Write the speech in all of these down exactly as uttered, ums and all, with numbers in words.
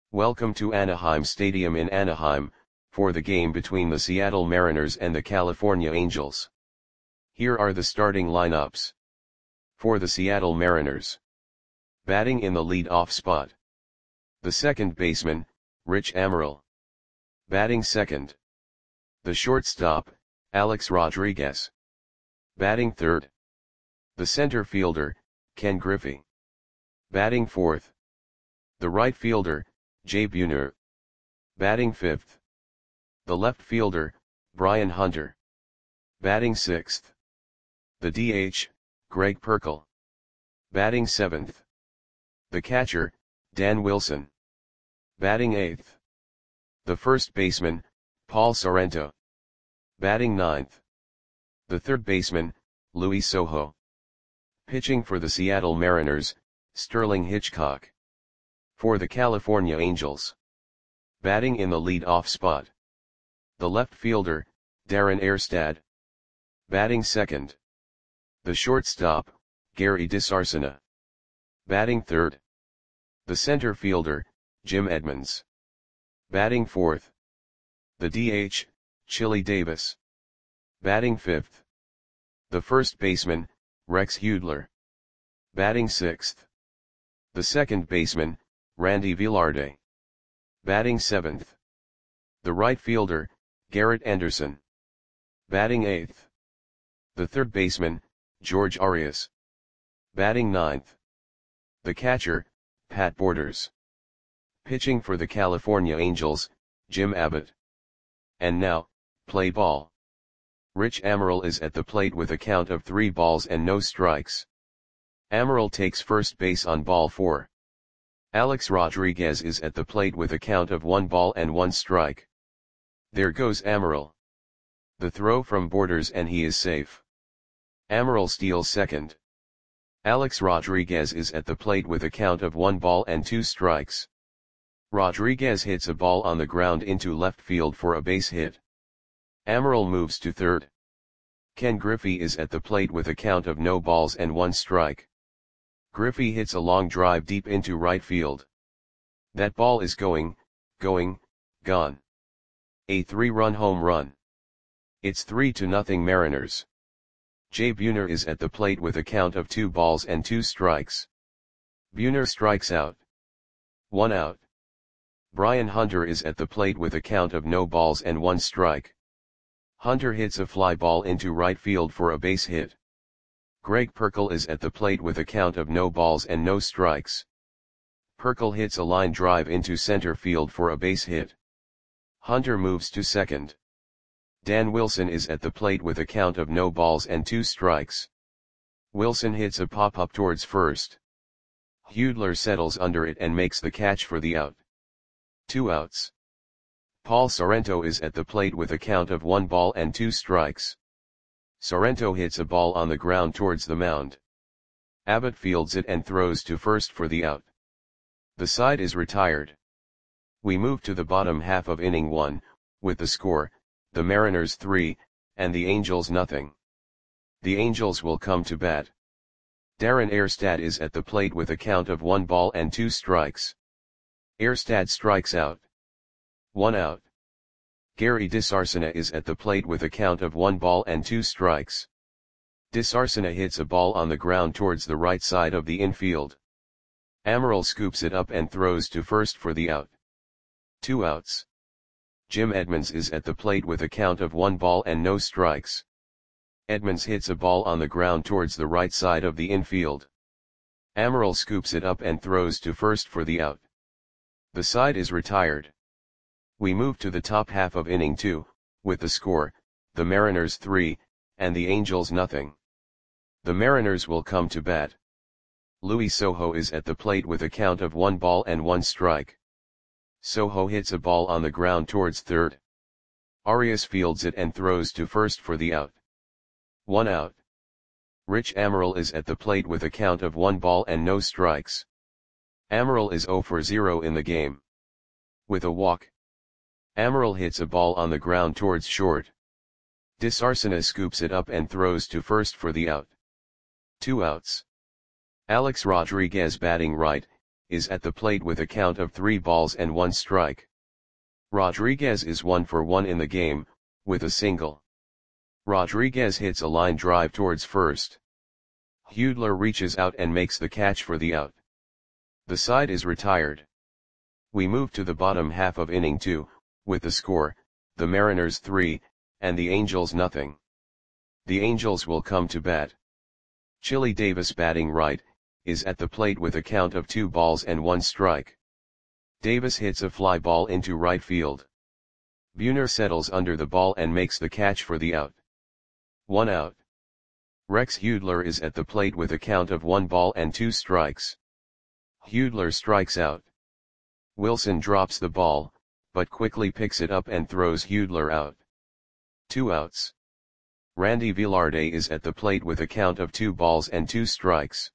Welcome to Anaheim Stadium in Anaheim, for the game between the Seattle Mariners and the California Angels. Here are the starting lineups. For the Seattle Mariners. Batting in the lead-off spot. The second baseman, Rich Amaral. Batting second. The shortstop, Alex Rodriguez. Batting third. The center fielder, Ken Griffey. Batting fourth. The right fielder, Jay Buhner. Batting fifth. The left fielder, Brian Hunter. Batting sixth. The D H, Greg Perkle. Batting seventh. The catcher, Dan Wilson. Batting eighth. The first baseman, Paul Sorrento. Batting ninth. The third baseman, Luis Sojo. Pitching for the Seattle Mariners, Sterling Hitchcock. For the California Angels. Batting in the lead-off spot. The left fielder, Darren Erstad. Batting second. The shortstop, Gary DiSarcina. Batting third. The center fielder, Jim Edmonds. Batting fourth. The D H, Chili Davis. Batting fifth. The first baseman, Rex Hudler. Batting sixth. The second baseman, Randy Velarde. Batting seventh. The right fielder, Garrett Anderson. Batting eighth. The third baseman, George Arias. Batting ninth. The catcher, Pat Borders. Pitching for the California Angels, Jim Abbott. And now, play ball. Rich Amaral is at the plate with a count of three balls and no strikes. Amaral takes first base on ball four. Alex Rodriguez is at the plate with a count of one ball and one strike. There goes Amaral. The throw from Borders and he is safe. Amaral steals second. Alex Rodriguez is at the plate with a count of one ball and two strikes. Rodriguez hits a ball on the ground into left field for a base hit. Amaral moves to third. Ken Griffey is at the plate with a count of no balls and one strike. Griffey hits a long drive deep into right field. That ball is going, going, gone. A three-run home run. It's three to nothing Mariners. Jay Buhner is at the plate with a count of two balls and two strikes. Buhner strikes out. One out. Brian Hunter is at the plate with a count of no balls and one strike. Hunter hits a fly ball into right field for a base hit. Greg Perkle is at the plate with a count of no balls and no strikes. Perkle hits a line drive into center field for a base hit. Hunter moves to second. Dan Wilson is at the plate with a count of no balls and two strikes. Wilson hits a pop-up towards first. Hudler settles under it and makes the catch for the out. Two outs. Paul Sorrento is at the plate with a count of one ball and two strikes. Sorrento hits a ball on the ground towards the mound. Abbott fields it and throws to first for the out. The side is retired. We move to the bottom half of inning one, with the score, the Mariners three, and the Angels nothing. The Angels will come to bat. Darren Erstad is at the plate with a count of one ball and two strikes. Erstad strikes out. One out. Gary DiSarcina is at the plate with a count of one ball and two strikes. DiSarcina hits a ball on the ground towards the right side of the infield. Amaral scoops it up and throws to first for the out. Two outs. Jim Edmonds is at the plate with a count of one ball and no strikes. Edmonds hits a ball on the ground towards the right side of the infield. Amaral scoops it up and throws to first for the out. The side is retired. We move to the top half of inning two, with the score, the Mariners three, and the Angels nothing. The Mariners will come to bat. Luis Sojo is at the plate with a count of one ball and one strike. Sojo hits a ball on the ground towards third. Arias fields it and throws to first for the out. One out. Rich Amaral is at the plate with a count of one ball and no strikes. Amaral is zero for zero in the game. With a walk. Amaral hits a ball on the ground towards short. DiSarcina scoops it up and throws to first for the out. Two outs. Alex Rodriguez batting right, is at the plate with a count of three balls and one strike. Rodriguez is one for one in the game, with a single. Rodriguez hits a line drive towards first. Hudler reaches out and makes the catch for the out. The side is retired. We move to the bottom half of inning two, with the score, the Mariners three, and the Angels nothing. The Angels will come to bat. Chili Davis, batting right, is at the plate with a count of two balls and one strike. Davis hits a fly ball into right field. Buhner settles under the ball and makes the catch for the out. One out. Rex Hudler is at the plate with a count of one ball and two strikes. Hudler strikes out. Wilson drops the ball, but quickly picks it up and throws Hudler out. Two outs. Randy Velarde is at the plate with a count of two balls and two strikes.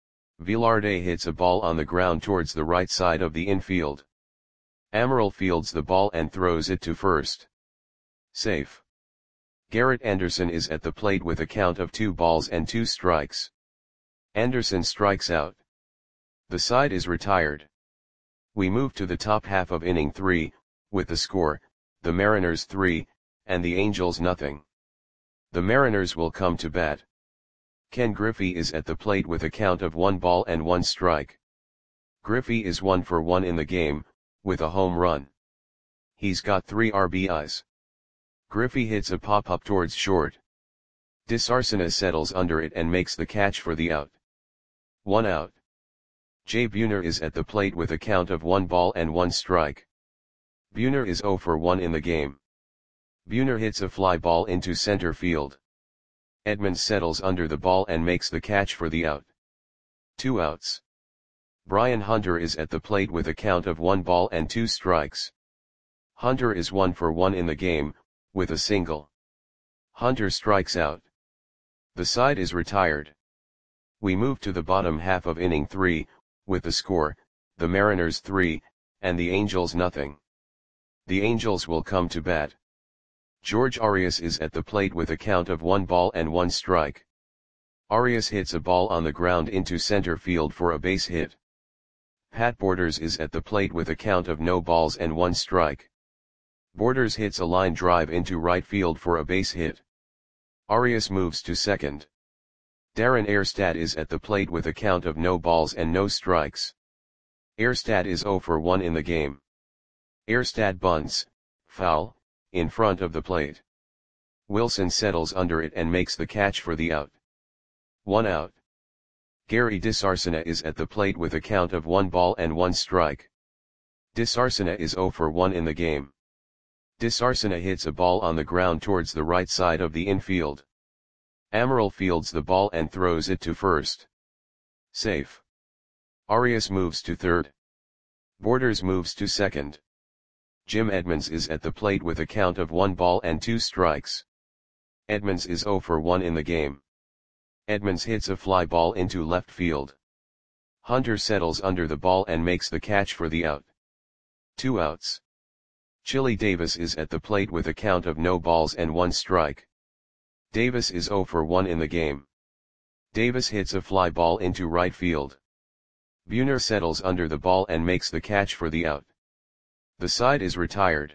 Velarde hits a ball on the ground towards the right side of the infield. Amaral fields the ball and throws it to first. Safe. Garrett Anderson is at the plate with a count of two balls and two strikes. Anderson strikes out. The side is retired. We move to the top half of inning three, with the score, the Mariners three, and the Angels nothing. The Mariners will come to bat. Ken Griffey is at the plate with a count of one ball and one strike. Griffey is one for one in the game, with a home run. He's got three R B Is. Griffey hits a pop-up towards short. DeSarcina settles under it and makes the catch for the out. One out. Jay Buhner is at the plate with a count of one ball and one strike. Buhner is zero for one in the game. Buhner hits a fly ball into center field. Edmonds settles under the ball and makes the catch for the out. Two outs. Brian Hunter is at the plate with a count of one ball and two strikes. Hunter is one for one in the game, with a single. Hunter strikes out. The side is retired. We move to the bottom half of inning three, with the score, the Mariners three, and the Angels nothing. The Angels will come to bat. George Arias is at the plate with a count of one ball and one strike. Arias hits a ball on the ground into center field for a base hit. Pat Borders is at the plate with a count of no balls and one strike. Borders hits a line drive into right field for a base hit. Arias moves to second. Darren Erstad is at the plate with a count of no balls and no strikes. Erstad is zero for one in the game. Erstad bunts, foul, in front of the plate. Wilson settles under it and makes the catch for the out. One out. Gary DeSarcina is at the plate with a count of one ball and one strike. DeSarcina is zero for one in the game. DeSarcina hits a ball on the ground towards the right side of the infield. Amaral fields the ball and throws it to first. Safe. Arias moves to third. Borders moves to second. Jim Edmonds is at the plate with a count of one ball and two strikes. Edmonds is zero for one in the game. Edmonds hits a fly ball into left field. Hunter settles under the ball and makes the catch for the out. Two outs. Chili Davis is at the plate with a count of no balls and one strike. Davis is zero for one in the game. Davis hits a fly ball into right field. Buhner settles under the ball and makes the catch for the out. The side is retired.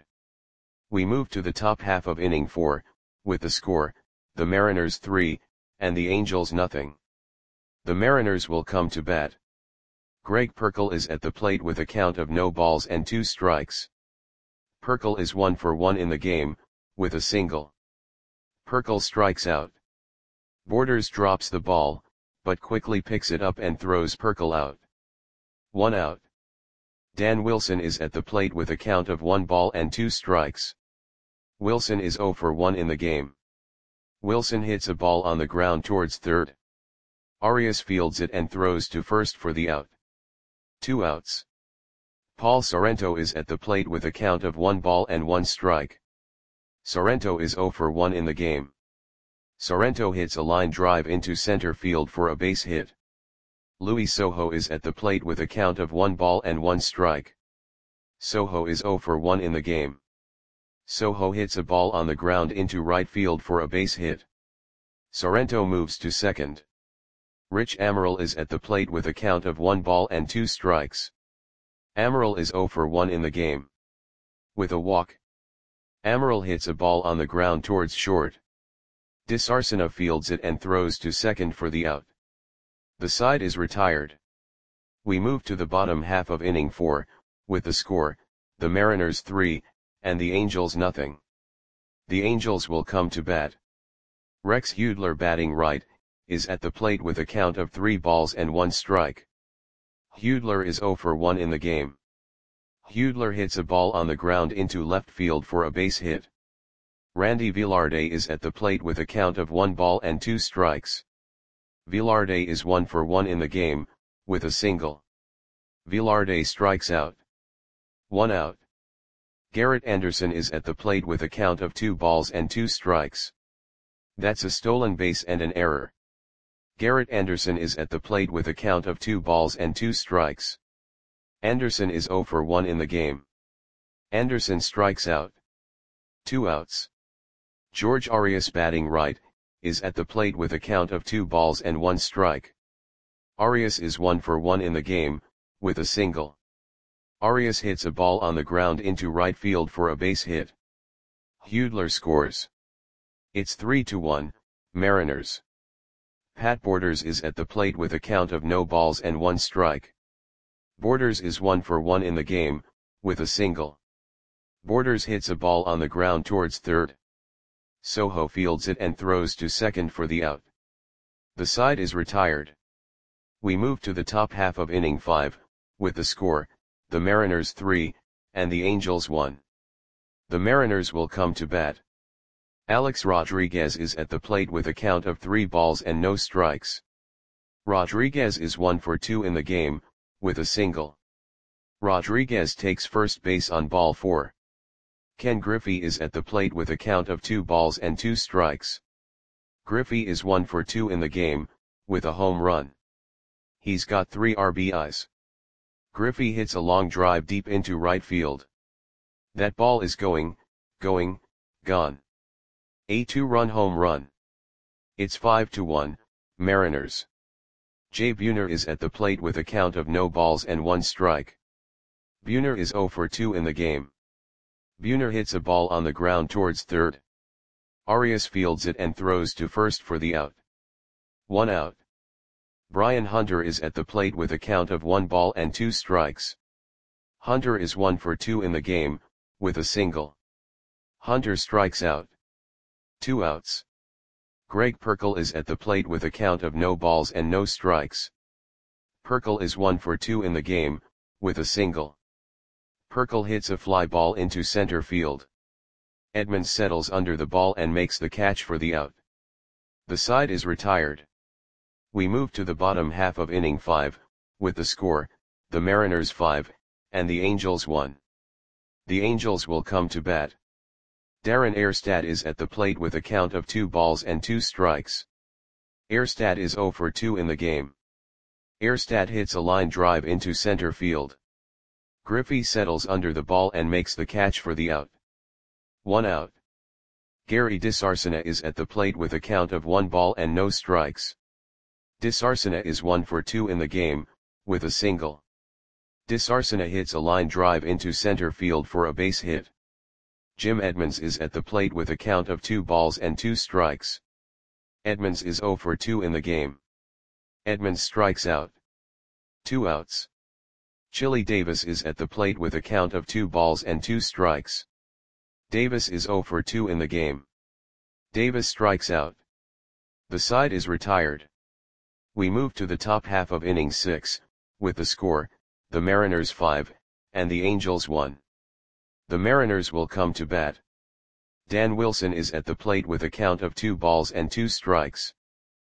We move to the top half of inning four, with the score, the Mariners three, and the Angels nothing. The Mariners will come to bat. Greg Perkle is at the plate with a count of no balls and two strikes. Perkle is one for one in the game, with a single. Perkle strikes out. Borders drops the ball, but quickly picks it up and throws Perkle out. One out. Dan Wilson is at the plate with a count of one ball and two strikes. Wilson is zero for one in the game. Wilson hits a ball on the ground towards third. Arias fields it and throws to first for the out. Two outs. Paul Sorrento is at the plate with a count of one ball and one strike. Sorrento is zero for one in the game. Sorrento hits a line drive into center field for a base hit. Luis Sojo is at the plate with a count of one ball and one strike. Sojo is zero for one in the game. Sojo hits a ball on the ground into right field for a base hit. Sorrento moves to second. Rich Amaral is at the plate with a count of one ball and two strikes. Amaral is zero for one in the game. With a walk, Amaral hits a ball on the ground towards short. Disarcina fields it and throws to second for the out. The side is retired. We move to the bottom half of inning four, with the score, the Mariners three, and the Angels nothing. The Angels will come to bat. Rex Hudler, batting right, is at the plate with a count of three balls and one strike. Hudler is zero for one in the game. Hudler hits a ball on the ground into left field for a base hit. Randy Velarde is at the plate with a count of one ball and two strikes. Velarde is one for one in the game, with a single. Velarde strikes out. One out. Garrett Anderson is at the plate with a count of two balls and two strikes. That's a stolen base and an error. Garrett Anderson is at the plate with a count of two balls and two strikes. Anderson is zero for one in the game. Anderson strikes out. Two outs. George Arias, batting right, is at the plate with a count of two balls and one strike. Arias is one for one in the game, with a single. Arias hits a ball on the ground into right field for a base hit. Hudler scores. It's three to one, Mariners. Pat Borders is at the plate with a count of no balls and one strike. Borders is one for one in the game, with a single. Borders hits a ball on the ground towards third. Soho fields it and throws to second for the out. The side is retired. We move to the top half of inning five, with the score, the Mariners three, and the Angels one. The Mariners will come to bat. Alex Rodriguez is at the plate with a count of three balls and no strikes. Rodriguez is one for two in the game, with a single. Rodriguez takes first base on ball four. Ken Griffey is at the plate with a count of two balls and two strikes. Griffey is one for two in the game, with a home run. He's got three R B Is. Griffey hits a long drive deep into right field. That ball is going, going, gone. A two-run home run. It's five to one, Mariners. Jay Buhner is at the plate with a count of no balls and one strike. Buhner is zero for two in the game. Buhner hits a ball on the ground towards third. Arias fields it and throws to first for the out. One out. Brian Hunter is at the plate with a count of one ball and two strikes. Hunter is one for two in the game, with a single. Hunter strikes out. Two outs. Greg Perkle is at the plate with a count of no balls and no strikes. Perkle is one for two in the game, with a single. Perkle hits a fly ball into center field. Edmonds settles under the ball and makes the catch for the out. The side is retired. We move to the bottom half of inning five, with the score, the Mariners five, and the Angels one. The Angels will come to bat. Darren Erstad is at the plate with a count of two balls and two strikes. Erstad is zero for two in the game. Erstad hits a line drive into center field. Griffey settles under the ball and makes the catch for the out. One out. Gary Disarcina is at the plate with a count of one ball and no strikes. Disarcina is one for two in the game, with a single. Disarcina hits a line drive into center field for a base hit. Jim Edmonds is at the plate with a count of two balls and two strikes. Edmonds is zero for two in the game. Edmonds strikes out. Two outs. Chili Davis is at the plate with a count of two balls and two strikes. Davis is zero for two in the game. Davis strikes out. The side is retired. We move to the top half of inning six, with the score, the Mariners five, and the Angels one. The Mariners will come to bat. Dan Wilson is at the plate with a count of two balls and two strikes.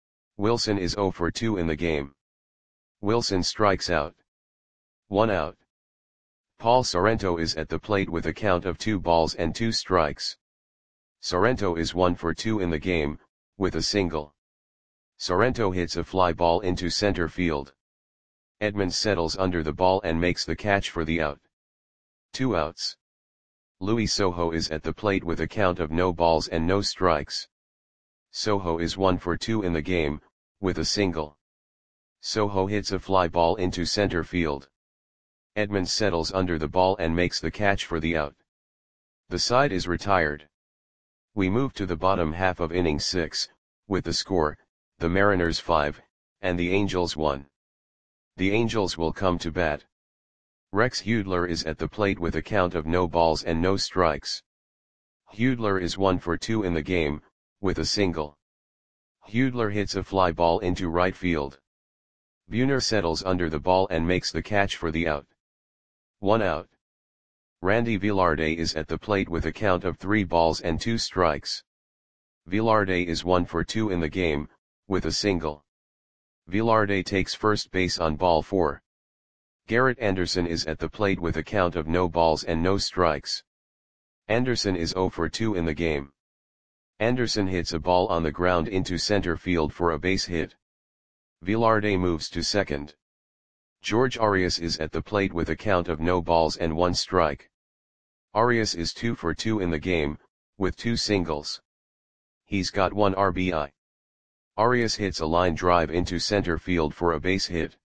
Wilson is zero for two in the game. Wilson strikes out. One out. Paul Sorrento is at the plate with a count of two balls and two strikes. Sorrento is one for two in the game, with a single. Sorrento hits a fly ball into center field. Edmonds settles under the ball and makes the catch for the out. Two outs. Luis Sojo is at the plate with a count of no balls and no strikes. Sojo is one for two in the game, with a single. Soho hits a fly ball into center field. Edmonds settles under the ball and makes the catch for the out. The side is retired. We move to the bottom half of inning six, with the score, the Mariners five, and the Angels one. The Angels will come to bat. Rex Hudler is at the plate with a count of no balls and no strikes. Hudler is one for two in the game, with a single. Hudler hits a fly ball into right field. Buhner settles under the ball and makes the catch for the out. One out. Randy Velarde is at the plate with a count of three balls and two strikes. Velarde is one for two in the game, with a single. Velarde takes first base on ball four. Garrett Anderson is at the plate with a count of no balls and no strikes. Anderson is zero for two in the game. Anderson hits a ball on the ground into center field for a base hit. Velarde moves to second. George Arias is at the plate with a count of no balls and one strike. Arias is two for two in the game, with two singles. He's got one R B I. Arias hits a line drive into center field for a base hit.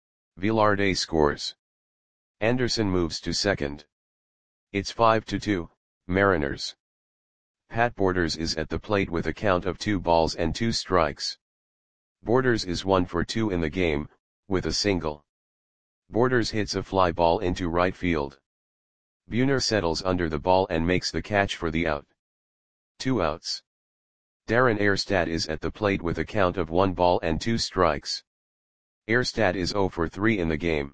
Velarde scores. Anderson moves to second. It's five to two, Mariners. Pat Borders is at the plate with a count of two balls and two strikes. Borders is one for two in the game, with a single. Borders hits a fly ball into right field. Buhner settles under the ball and makes the catch for the out. Two outs. Darren Erstad is at the plate with a count of one ball and two strikes. Erstad is zero for three in the game.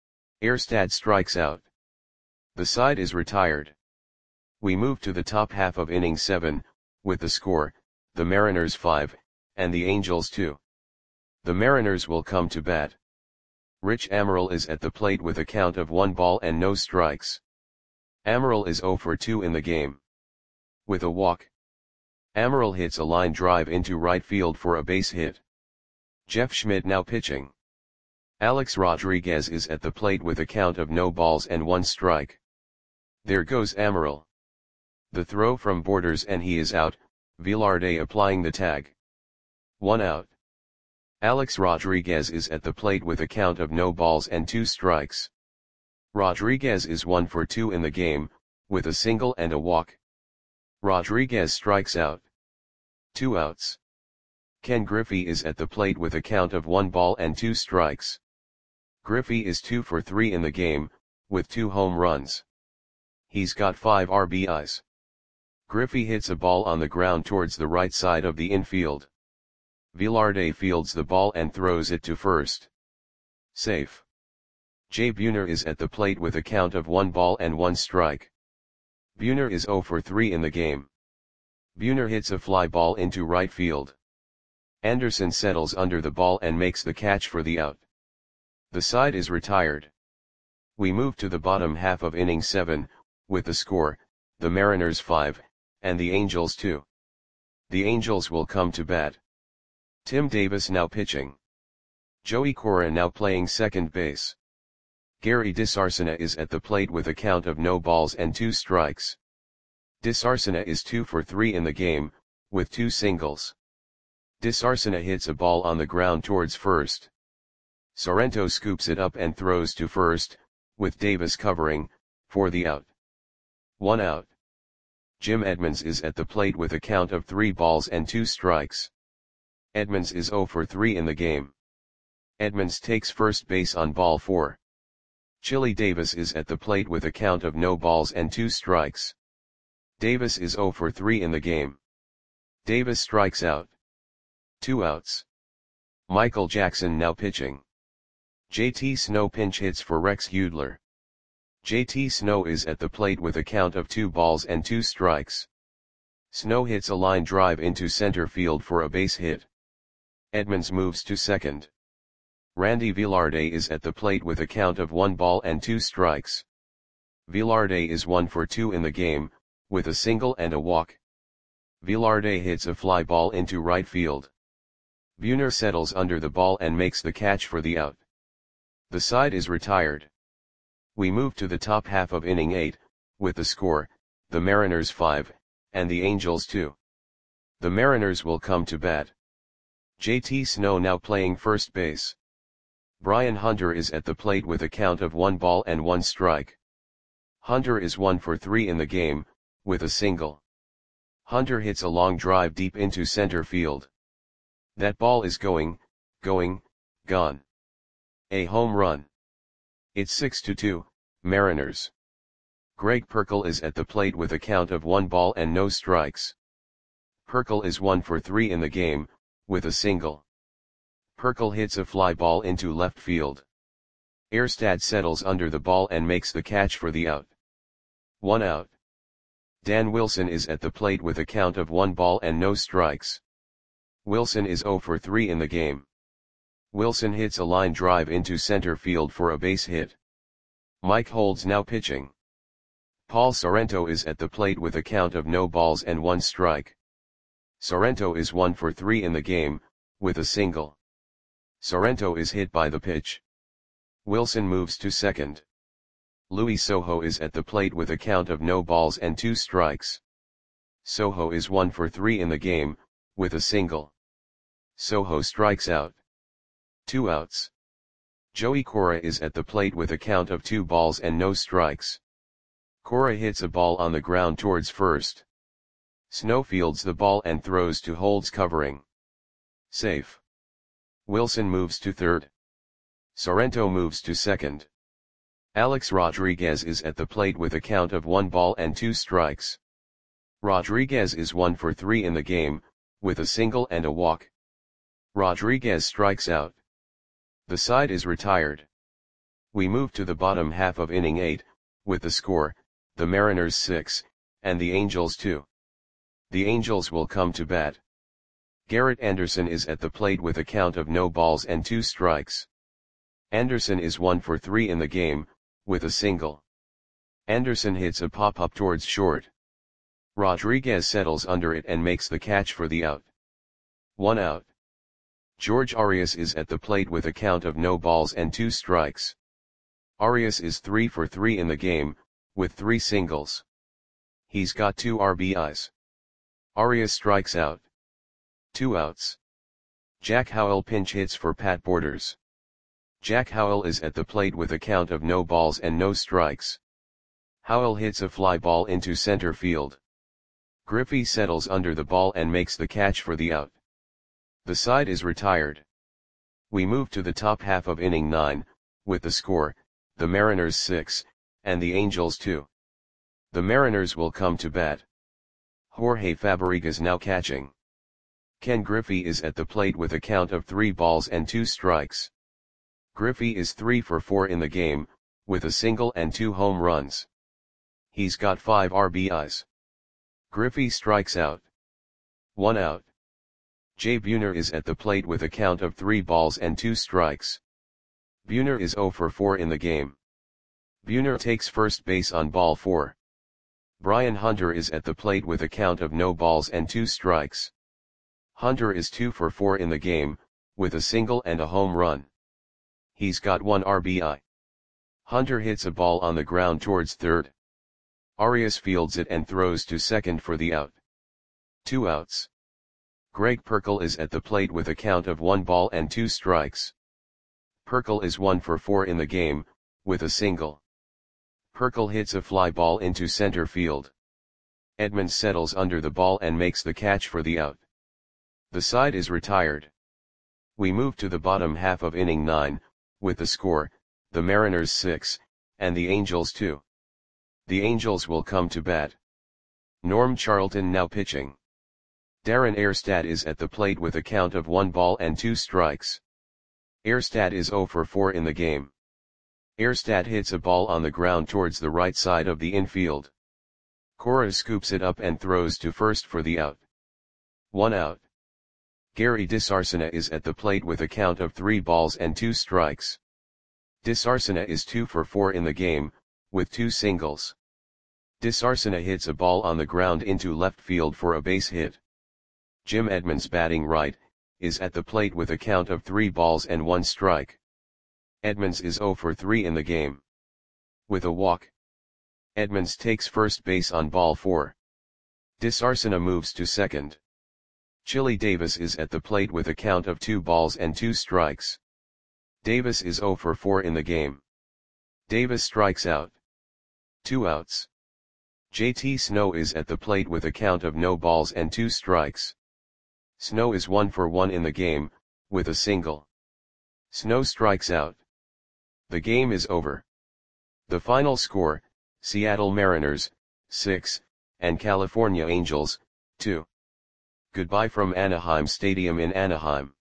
Erstad strikes out. The side is retired. We move to the top half of inning seven, with the score, the Mariners five, and the Angels two. The Mariners will come to bat. Rich Amaral is at the plate with a count of one ball and no strikes. Amaral is zero for two in the game. With a walk. Amaral hits a line drive into right field for a base hit. Jeff Schmidt now pitching. Alex Rodriguez is at the plate with a count of no balls and one strike. There goes Amaral. The throw from Borders and he is out, Velarde applying the tag. One out. Alex Rodriguez is at the plate with a count of no balls and two strikes. Rodriguez is one for two in the game, with a single and a walk. Rodriguez strikes out. Two outs. Ken Griffey is at the plate with a count of one ball and two strikes. Griffey is two for three in the game, with two home runs. He's got five R B Is. Griffey hits a ball on the ground towards the right side of the infield. Velarde fields the ball and throws it to first. Safe. Jay Buhner is at the plate with a count of one ball and one strike. Buhner is zero for three in the game. Buhner hits a fly ball into right field. Anderson settles under the ball and makes the catch for the out. The side is retired. We move to the bottom half of inning seven, with the score, the Mariners five, and the Angels two. The Angels will come to bat. Tim Davis now pitching. Joey Cora now playing second base. Gary DeSarcina is at the plate with a count of no balls and two strikes. DeSarcina is two for three in the game, with two singles. DeSarcina hits a ball on the ground towards first. Sorrento scoops it up and throws to first, with Davis covering, for the out. One out. Jim Edmonds is at the plate with a count of three balls and two strikes. Edmonds is zero for three in the game. Edmonds takes first base on ball four. Chili Davis is at the plate with a count of no balls and two strikes. Davis is zero for three in the game. Davis strikes out. Two outs. Michael Jackson now pitching. J T Snow pinch hits for Rex Hudler. J T Snow is at the plate with a count of two balls and two strikes. Snow hits a line drive into center field for a base hit. Edmonds moves to second. Randy Velarde is at the plate with a count of one ball and two strikes. Velarde is one for two in the game, with a single and a walk. Velarde hits a fly ball into right field. Buhner settles under the ball and makes the catch for the out. The side is retired. We move to the top half of inning eight, with the score, the Mariners five, and the Angels two. The Mariners will come to bat. J T Snow now playing first base. Brian Hunter is at the plate with a count of one ball and one strike. Hunter is one for three in the game, with a single. Hunter hits a long drive deep into center field. That ball is going, going, gone. A home run. It's six to two, Mariners. Greg Pirkle is at the plate with a count of one ball and no strikes. Pirkle is one for three in the game, with a single. Pirkle hits a fly ball into left field. Erstad settles under the ball and makes the catch for the out. One out. Dan Wilson is at the plate with a count of one ball and no strikes. Wilson is zero for three in the game. Wilson hits a line drive into center field for a base hit. Mike Holds now pitching. Paul Sorrento is at the plate with a count of no balls and one strike. Sorrento is one for three in the game, with a single. Sorrento is hit by the pitch. Wilson moves to second. Luis Sojo is at the plate with a count of no balls and two strikes. Sojo is one for three in the game, with a single. Sojo strikes out. Two outs. Joey Cora is at the plate with a count of two balls and no strikes. Cora hits a ball on the ground towards first. Snow fields the ball and throws to Holds covering. Safe. Wilson moves to third. Sorrento moves to second. Alex Rodriguez is at the plate with a count of one ball and two strikes. Rodriguez is one for three in the game, with a single and a walk. Rodriguez strikes out. The side is retired. We move to the bottom half of inning eight, with the score, the Mariners six, and the Angels two. The Angels will come to bat. Garrett Anderson is at the plate with a count of no balls and two strikes. Anderson is one for three in the game, with a single. Anderson hits a pop-up towards short. Rodriguez settles under it and makes the catch for the out. One out. George Arias is at the plate with a count of no balls and two strikes. Arias is three for three in the game, with three singles. He's got two R B Is. Arias strikes out. Two outs. Jack Howell pinch hits for Pat Borders. Jack Howell is at the plate with a count of no balls and no strikes. Howell hits a fly ball into center field. Griffey settles under the ball and makes the catch for the out. The side is retired. We move to the top half of inning nine, with the score, the Mariners six, and the Angels two. The Mariners will come to bat. Jorge Fabregas now catching. Ken Griffey is at the plate with a count of three balls and two strikes. Griffey is three for four in the game, with a single and two home runs. He's got five R B Is. Griffey strikes out. One out. Jay Buhner is at the plate with a count of three balls and two strikes. Buhner is zero for four in the game. Buhner takes first base on ball four. Brian Hunter is at the plate with a count of no balls and two strikes. Hunter is two for four in the game, with a single and a home run. He's got one R B I. Hunter hits a ball on the ground towards third. Arias fields it and throws to second for the out. Two outs. Greg Pirkle is at the plate with a count of one ball and two strikes. Pirkle is one for four in the game, with a single. Pirkle hits a fly ball into center field. Edmonds settles under the ball and makes the catch for the out. The side is retired. We move to the bottom half of inning nine, with the score, the Mariners six, and the Angels two. The Angels will come to bat. Norm Charlton now pitching. Darren Erstad is at the plate with a count of one ball and two strikes. Erstad is zero for four in the game. Erstad hits a ball on the ground towards the right side of the infield. Cora scoops it up and throws to first for the out. One out. Gary DeSarcina is at the plate with a count of three balls and two strikes. DeSarcina is two for four in the game, with two singles. DeSarcina hits a ball on the ground into left field for a base hit. Jim Edmonds, batting right, is at the plate with a count of three balls and one strike. Edmonds is zero for three in the game. With a walk. Edmonds takes first base on ball four. DeSarcina moves to second. Chili Davis is at the plate with a count of two balls and two strikes. Davis is zero for four in the game. Davis strikes out. Two outs. J T Snow is at the plate with a count of no balls and two strikes. Snow is one for one in the game, with a single. Snow strikes out. The game is over. The final score, Seattle Mariners, six, and California Angels, two. Goodbye from Anaheim Stadium in Anaheim.